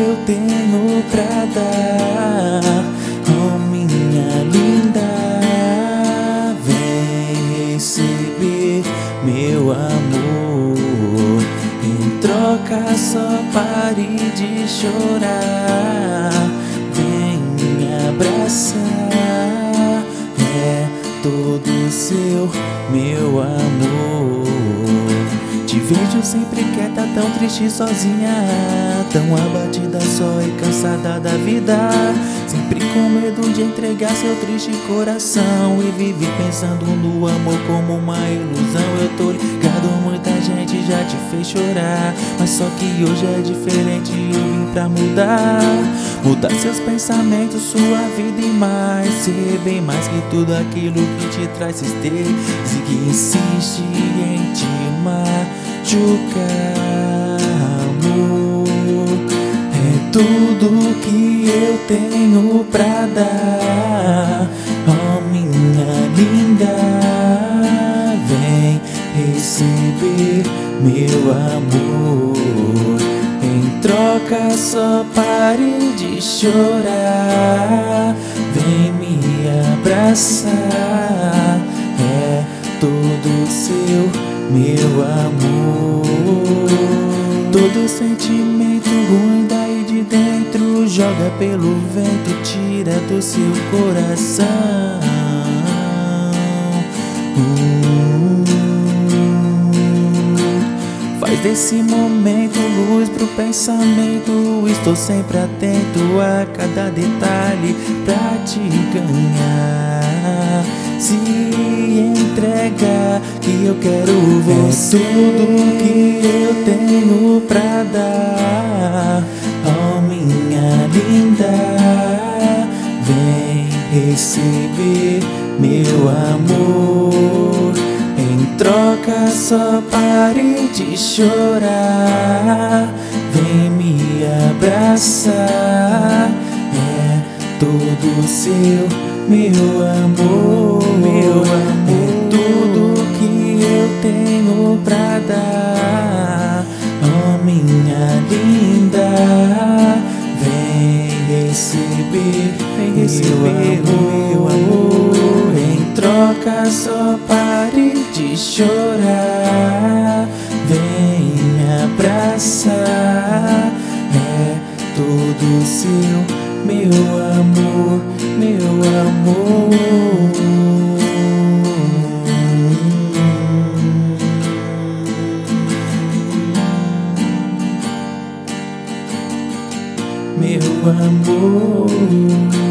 eu tenho pra dar. Oh, minha linda, vem receber meu amor. Em troca só pare de chorar. Vem me abraçar, é todo seu, meu amor. Te vejo sempre quieta, tão triste sozinha, tão abatida só e cansada da vida, sempre com medo de entregar seu triste coração e vive pensando no amor como uma ilusão. Eu tô ligado, muita gente já te fez chorar, mas só que hoje é diferente, eu vim pra mudar seus pensamentos, sua vida e mais, ser bem mais que tudo aquilo que te traz tristeza e que insiste em te machucar. Amor é tudo que eu tenho pra dar. Oh, minha linda, vem receber meu amor. Em troca só pare de chorar. Vem me abraçar, é todo seu, meu amor. Todo sentimento ruim daí de dentro joga pelo vento, tira do seu coração. Faz desse momento luz pro pensamento. Estou sempre atento a cada detalhe pra te ganhar. Se entrega que eu quero você. É tudo que eu tenho pra dar. Oh, minha linda, vem receber meu amor. Em troca só pare de chorar. Vem me abraçar, é todo seu, meu amor. Meu amor, é tudo que eu tenho pra dar. Oh, minha linda, vem receber meu amor. Em troca só pare de chorar. Vem me abraçar, é todo seu, meu amor, meu amor. Meu amor.